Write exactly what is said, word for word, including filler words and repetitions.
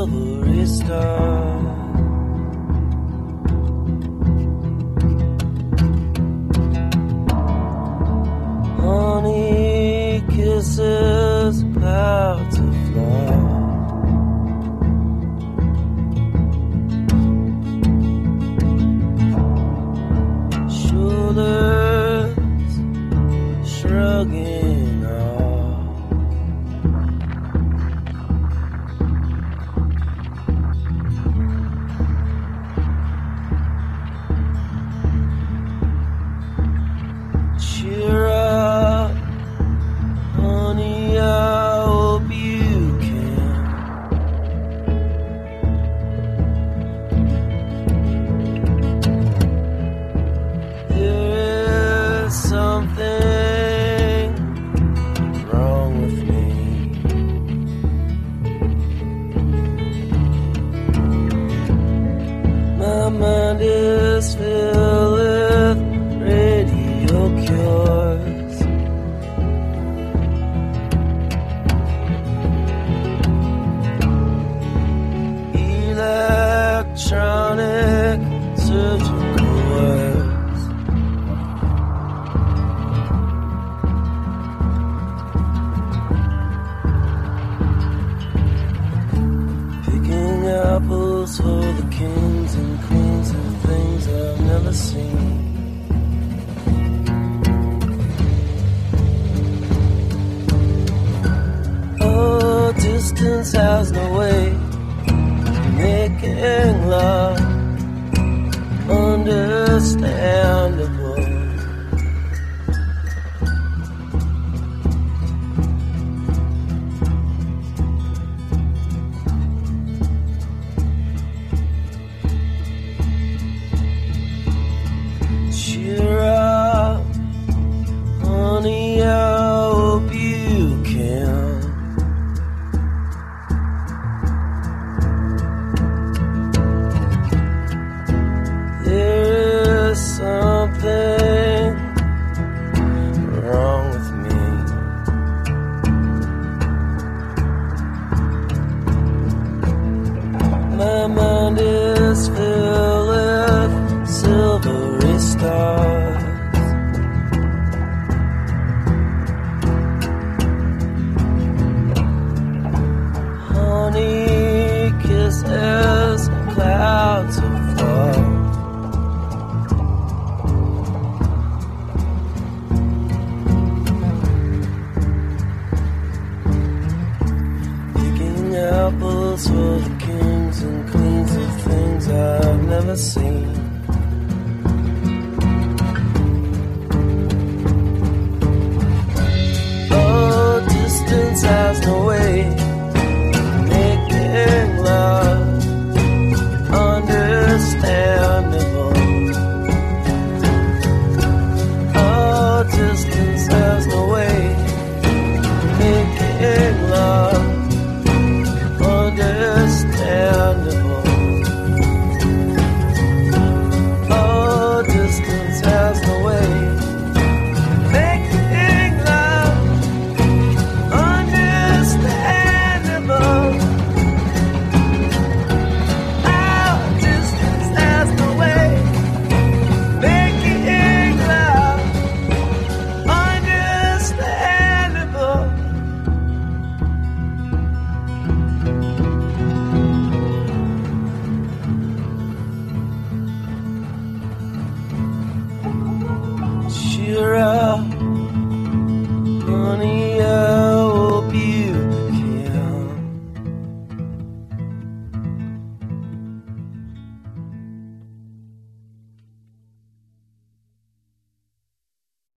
silvery star. Honey kisses clouds of love. Shoulders shrugging off. Cheer up, honey, I hope you can. There is something wrong with me. My mind is filled with radio cures. Electronic surgical words. Picking apples for the kings and queens of things I've never seen. Oh, distance has no way of making love understandable. Cheer up, honey, I hope you can. There is something wrong with me. My mind is filled with silvery stars. Honey kisses clouds of fog. Picking apples for the kings and queens of things I've never seen. Oh, distance has no way of making love understandable. Oh, distance has no way of making love understandable. Oh, distance has no way of making love understandable. Oh, distance has no way of making love understandable.